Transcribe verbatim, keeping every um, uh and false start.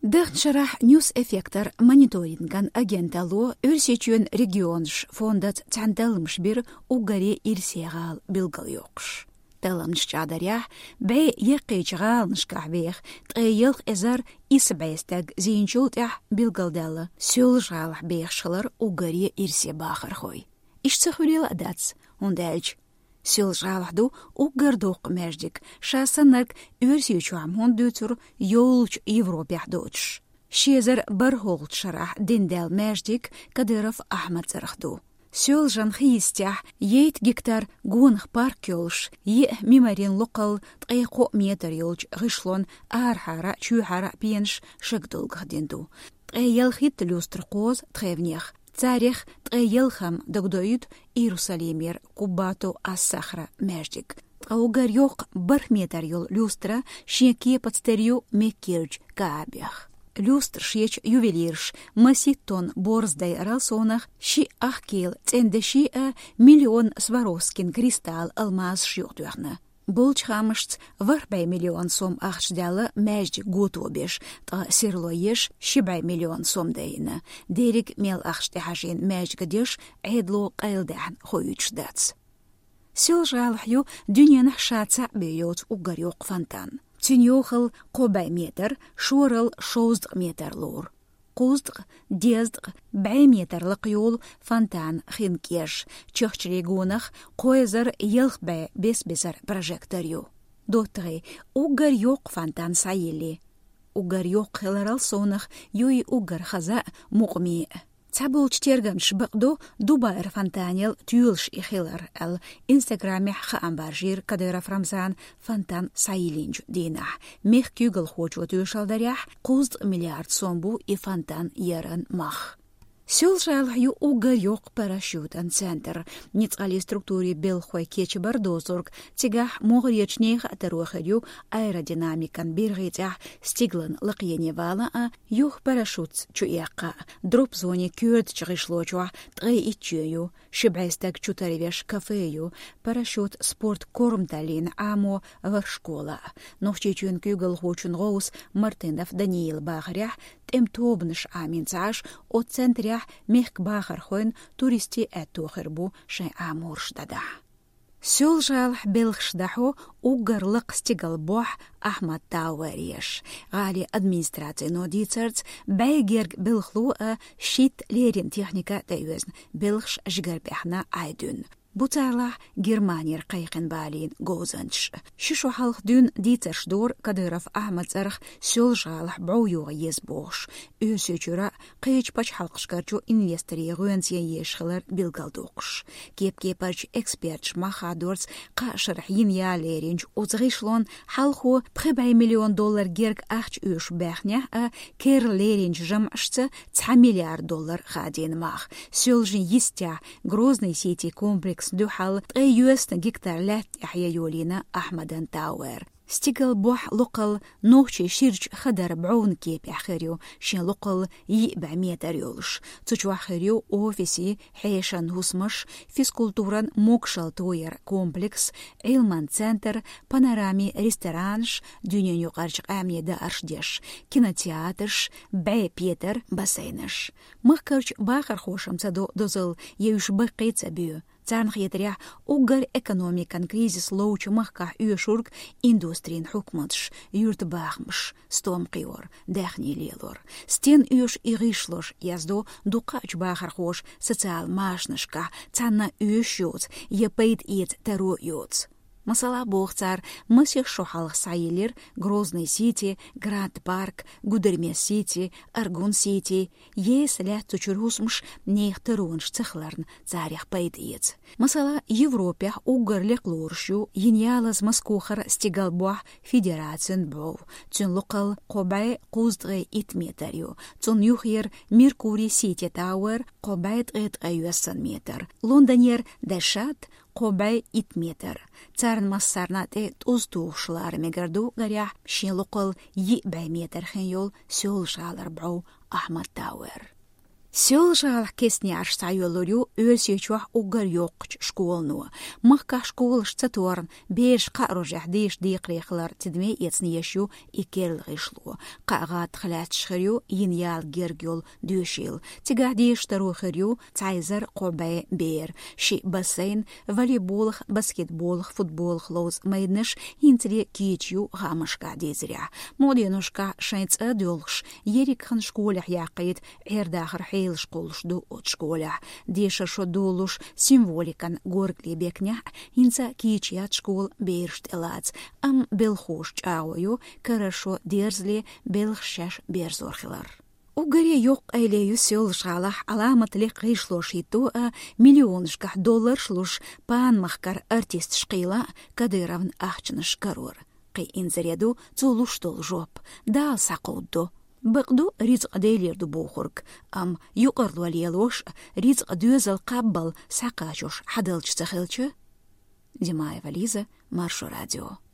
Дыхт шарах ньюс эффектор мониторинган агенталу өрсечен регионш фондат цанталымш бир угаре ирсегал билгал йокш. Таламш чадарях бей еқичгалнш кахбех тгейлх эзар исбайстаг зинчултях билгалдала сюлжалх бехшалар угаре ирсе бахар хой. Ишцехулил адац, ундельч. Сюлжалхду угардук междик, шасанарк өрсючуам хундуцур йолч Европях дочш. Шезар бархолт шарах диндел междик Кадыров Ахмад зарахду. Сюлжан хистях ейт гектар гунх парк йолш, е мимарин локал тайко метр йолч гышлон архара чухара пенш шагдулг динду. Тайелхит люстр коз тревнех. Царих тгейлхам догдоид Иерусалимер кубату ассахра междик. Тгаугар йок бархметар йол люстра шеки подстерью мекирч каабях. Люстр шеч ювелирш маситон борздай ралсонах ши ахкел цендеши а миллион сваровскин кристалл алмаз шьюхтуахна. Болч хамышц варбай миллион сом ахшдала межд гутобеш, та сирлоеш шибай миллион сом дейна. Дерек мел ахште хажин межд гадеш айдло кайлдахан хоючдац. Силжалхю дюнянах шаца бейот угарёк фонтан. Тюнёхал кобай метр, шорал шоздг метр лор. Куздг, дездг, бай метрлык юл фонтан хинкеш, чохчрегунах, койзар елхбай бес-бесар прожекторю. Дотры, угар йок фонтан сайели. Угар йок хеларал сонах, юй угар хаза мугми. Цабулч тергамш бакду Дубайр фонтанел тюлш и хилар ал инстаграме хаамбаржир Кадыров Рамзан фонтан сайелинж динах. Мех кюгл хочу тюшалдарях куст миллиард сомбу и фонтан яран мах. Сюлжал ю угар йок парашютан центр. Ницали структуре белхой кечи бардозорг, тигах могречнех атарухарю аэродинамикан биргитях стиглан лакьеневала, а юх парашют чуяка. Дроп зоне кюрт чришлочуа, трей ичею, шибайстак чутаревеш кафею, парашют спорт кормталин амо варшкола. Новчечун кюгл хочун роус Мартынов Даниил Бахарях, тем тобныш аминцаш от центря мехк бахар хойн туристи этохербу шай амуршдада. Сюлжал белхшдаху угарлык стигалбох Ахмад Тауэреш. Гали администрация нодицерц байгерг белхлуа щит лерин техника тайвезн белхш жгарбехна айдун. Бутарла Германия қайқын балин гозанш. Шишу халх дун дицерш дор Кадыров Ахмад зарх сюлжалх бауюға езбош. Өсөчура қайч пач халқышкарчу инвестори гуэнсия ешхылар билгалдоқш. Кеп-кепарч экспертш махадорц қашыр хинья леринч озғишлон халху пхебай миллион доллар герг ахч өш бәхня, а кер леринч жамшцы ца миллиард доллар хадин мах. Сюлжин естя грозный сети комплекс دوحل تغيوست جكتر لات يحيى يولينا أحمدان تاور. ستيقل بوح لقل نوشي شيرج خدر بعون كيب يحخريو شين لقل يقبع ميتر يولش تجو حخريو أوفيسي حيشان هسمش فيسكولتوران موكشال توير كومبلكس علمان سنتر بانارامي ريستورانش دنيا يقارج عامية دارش ديش كيناتياترش باي بيتر باسينش مخكرج باخر خوشم تدو دوزل يوش بقيت سبيو Царнх етрях угар экономикан кризис лоучу махках юшург индустрин хукматш, юрт бахмш, стом киор, дахни лелор. Стен юш иришлош язду дукач бахар хош социал машнышка, цанна юшюц, епейт ит тару юц. Масала бохцар, мысих шохалх сайелер, Грозный Сити, Гранд Парк, Гудермес Сити, Аргун Сити, ес ля цучурусмш нех терунш цехларн, царях пайдец. Масала Европе угарлек лоршу, енялаз маскухар стигалбуах федерацион бов, цун локал кобай куздгай итметарю, цун юхер Меркурий Сити Тауэр, кобайт эт айуэсан метр, Лондонер Дешат, قبعي اتمتر تارن مصارنات تزدوخشلار مگردو غريح شين لقل يقبع متر خيول سول شال ربعو أحمد تاور Сёлжалах кесняш сайолорю өлсечуах угар йоқч школну. Махка школышца торн беш қарожах деш дейқрехлар тидме ецнешу икерлғишлу. Қағат хлят шхырю иньял гергюл дюшил. Тига деш тарухырю цайзар қобай бер. Ши бассейн, волейболах, баскетболах, футболах лоз майдныш интре кичю гамышка дезря. Моденушка шайц адюлш ерикхан школях яқайт эрдахар хей школшду от школя. Деша шодулуш символикан горклебекня инца кичи от школ бершт элац. Ам белхош чаую хорошо дерзли белхшаш берзорхилар. Угаре йоқ айлею сел шалах аламатле қишлошиту а миллионшках доллар шлуш пан махкар артист шқила Кадыровн ахчныш карор. Қи инзареду цулуштол жоп. Дал сақудду. بقدو رزق ديلير دو بوخورك أم يقرلو اليالوش رزق دوزل قبل ساقاشوش حدلش تخيلش دماء فاليزة مارشو راديو.